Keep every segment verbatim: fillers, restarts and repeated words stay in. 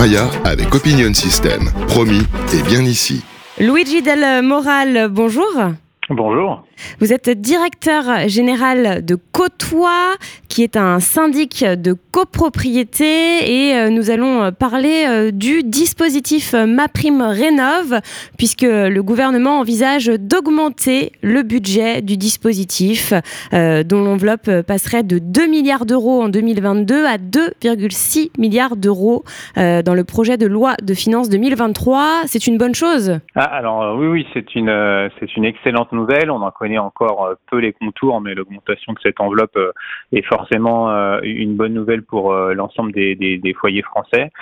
Maya avec Opinion System. Promis, et bien ici. Luigi Del Moral, bonjour. Bonjour. Vous êtes directeur général de Cotois, qui est un syndic de copropriété, et nous allons parler du dispositif MaPrimeRénov', puisque le gouvernement envisage d'augmenter le budget du dispositif, euh, dont l'enveloppe passerait de deux milliards d'euros en deux mille vingt-deux à deux virgule six milliards d'euros euh, dans le projet de loi de finances deux mille vingt-trois. C'est une bonne chose? Ah, alors euh, oui, oui, c'est une, euh, c'est une excellente nouvelle. On en connaît encore euh, peu les contours, mais l'augmentation de cette enveloppe euh, est forcément euh, une bonne nouvelle pour euh, l'ensemble des, des, des foyers français.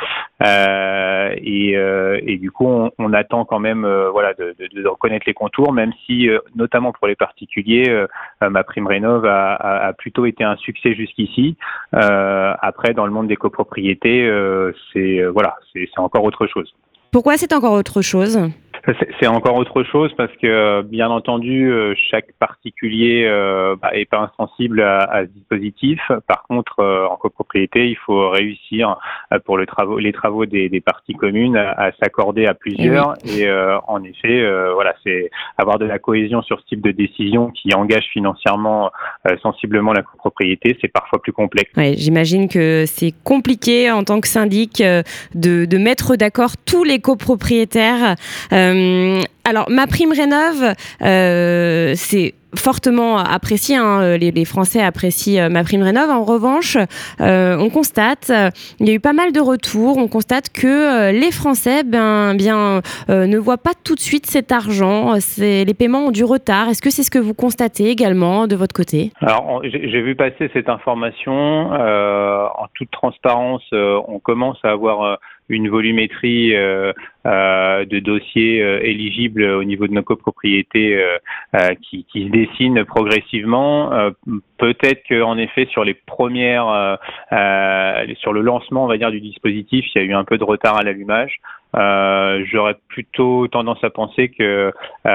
Euh, et, euh, et du coup, on, on attend quand même, euh, voilà, de, de, de reconnaître les contours, même si, euh, notamment pour les particuliers, euh, MaPrimeRénov' a, a, a plutôt été un succès jusqu'ici. Euh, après, dans le monde des copropriétés, euh, c'est euh, voilà, c'est, c'est encore autre chose. Pourquoi c'est encore autre chose ? C'est encore autre chose parce que, bien entendu, chaque particulier euh, bah, est pas insensible à, à ce dispositif. Par contre, euh, en copropriété, il faut réussir euh, pour le travaux, les travaux des, des parties communes à, à s'accorder à plusieurs. Et, oui. et euh, en effet, euh, voilà, c'est avoir de la cohésion sur ce type de décision qui engage financièrement euh, sensiblement la copropriété, c'est parfois plus complexe. Ouais, j'imagine que c'est compliqué en tant que syndic euh, de, de mettre d'accord tous les copropriétaires. Euh, Alors, MaPrimeRénov', euh, c'est fortement apprécié, hein, les, les Français apprécient MaPrimeRénov'. En revanche, euh, on constate, euh, il y a eu pas mal de retours, on constate que euh, les Français ben, bien, euh, ne voient pas tout de suite cet argent, c'est, les paiements ont du retard. Est-ce que c'est ce que vous constatez également de votre côté ? Alors, on, j'ai, j'ai vu passer cette information, euh, en toute transparence, euh, on commence à avoir euh, une volumétrie euh, euh, de dossiers euh, éligibles au niveau de nos copropriétés euh, euh, qui, qui se dessine progressivement. Euh, peut-être qu'en effet, sur les premières, euh, euh, sur le lancement, on va dire, du dispositif, il y a eu un peu de retard à l'allumage. Euh, j'aurais plutôt tendance à penser que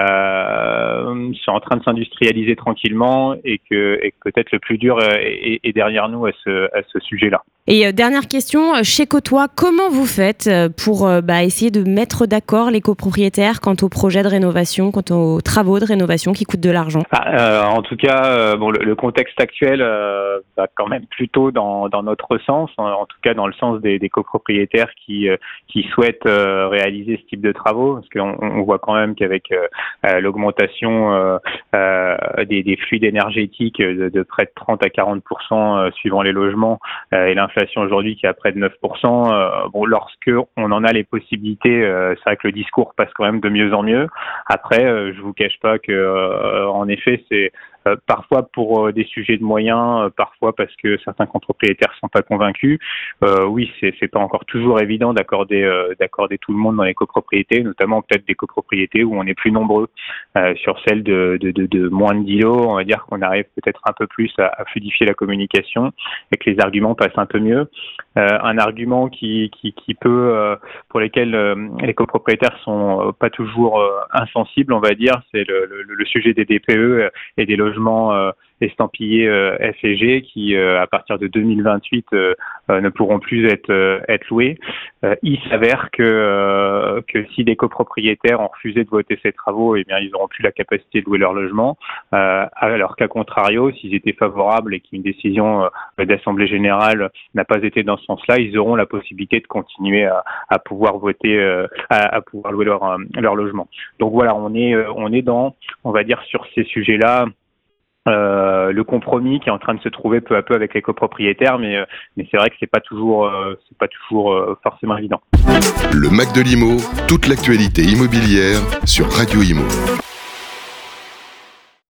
euh, c'est en train de s'industrialiser tranquillement et que, et que peut-être le plus dur est, est derrière nous à ce, à ce sujet-là. Et euh, dernière question, chez Cotois, comment vous faites pour euh, bah, essayer de mettre d'accord les copropriétaires quant aux projets de rénovation, quant aux travaux de rénovation qui coûtent de l'argent ? ah, euh, En tout cas, euh, bon, le, le contexte actuel euh, va quand même plutôt dans, dans notre sens, en, en tout cas dans le sens des, des copropriétaires qui, euh, qui souhaitent euh, réaliser ce type de travaux, parce qu'on on voit quand même qu'avec euh, l'augmentation euh, euh, des, des fluides énergétiques de, de près de trente à quarante pour cent euh, suivant les logements euh, et l'inflation aujourd'hui qui est à près de neuf pour cent, euh, bon, lorsque on en a les possibilités, euh, c'est vrai que le discours passe quand même de mieux en mieux. Après, euh, je vous cache pas que, euh, en effet, c'est Euh, parfois pour euh, des sujets de moyens, euh, parfois parce que certains copropriétaires sont pas convaincus. Euh, oui, c'est, c'est pas encore toujours évident d'accorder, euh, d'accorder tout le monde dans les copropriétés, notamment peut-être des copropriétés où on est plus nombreux. Euh, sur celles de, de, de, de moins de dix lots, on va dire qu'on arrive peut-être un peu plus à, à fluidifier la communication et que les arguments passent un peu mieux. Euh, un argument qui, qui, qui peut, euh, pour lesquels euh, les copropriétaires sont euh, pas toujours euh, insensibles, on va dire, c'est le, le, le sujet des D P E et des logements euh, estampillés euh, F et G qui, euh, à partir de deux mille vingt-huit, euh, euh, ne pourront plus être, euh, être loués. Euh, il s'avère que, euh, que si des copropriétaires ont refusé de voter ces travaux, eh bien, ils n'auront plus la capacité de louer leur logement, euh, alors qu'à contrario, s'ils étaient favorables et qu'une décision euh, d'Assemblée Générale n'a pas été dans ce sens-là, ils auront la possibilité de continuer à, à pouvoir voter, euh, à, à pouvoir louer leur, euh, leur logement. Donc voilà, on est, euh, on est dans, on va dire, sur ces sujets-là, Euh, le compromis qui est en train de se trouver peu à peu avec les copropriétaires, mais, euh, mais c'est vrai que c'est pas toujours, euh, c'est pas toujours euh, forcément évident. Le Mac de l'Imo, toute l'actualité immobilière sur Radio Imo.